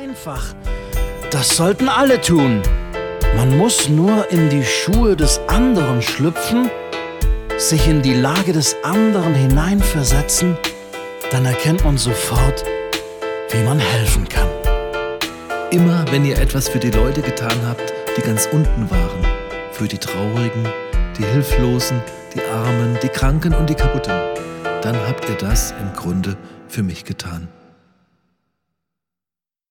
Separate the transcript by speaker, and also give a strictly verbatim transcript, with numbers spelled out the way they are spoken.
Speaker 1: einfach. Das sollten alle tun. Man muss nur in die Schuhe des anderen schlüpfen, sich in die Lage des anderen hineinversetzen, dann erkennt man sofort, wie man helfen kann.
Speaker 2: Immer wenn ihr etwas für die Leute getan habt, die ganz unten waren, für die Traurigen, die Hilflosen, die Armen, die Kranken und die Kaputten, dann habt ihr das im Grunde für mich getan.